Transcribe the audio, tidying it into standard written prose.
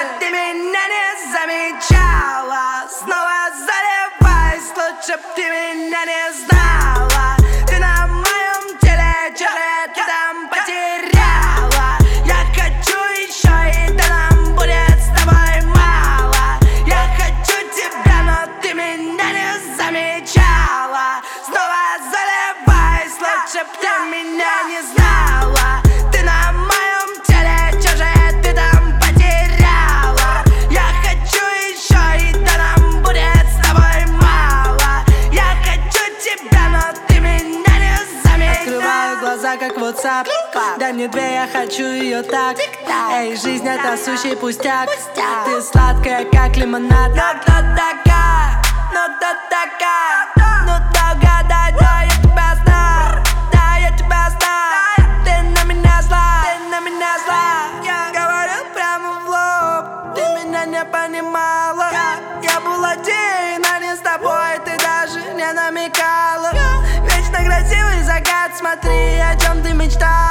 ты меня не замечала. Снова заливаюсь, лучше б ты меня не знала. Ты на моем теле, чужая, ты там потеряла. Я хочу еще, и да нам будет с тобой мало. Я хочу тебя, но ты меня не замечала. Снова заливаюсь, лучше б ты меня не знала. Ты на моем теле, чужая, ты там потеряла. Я хочу еще, и да нам будет с тобой мало. Я хочу тебя, но ты меня не заметила. Открываю глаза, как WhatsApp. Дай мне две, я хочу ее так. Эй, жизнь это сущий пустяк. Ты сладкая, как лимонад. Но кто такая, но кто такая? Ну да угадай, да я тебя знаю. Да я тебя знаю. Ты на меня зла, ты на меня зла. Я говорю прямо в лоб, ты меня не понимала. Я был один, а не с тобой, ты даже не намекала. Вечно красивый закат, смотри, о чем ты мечтала.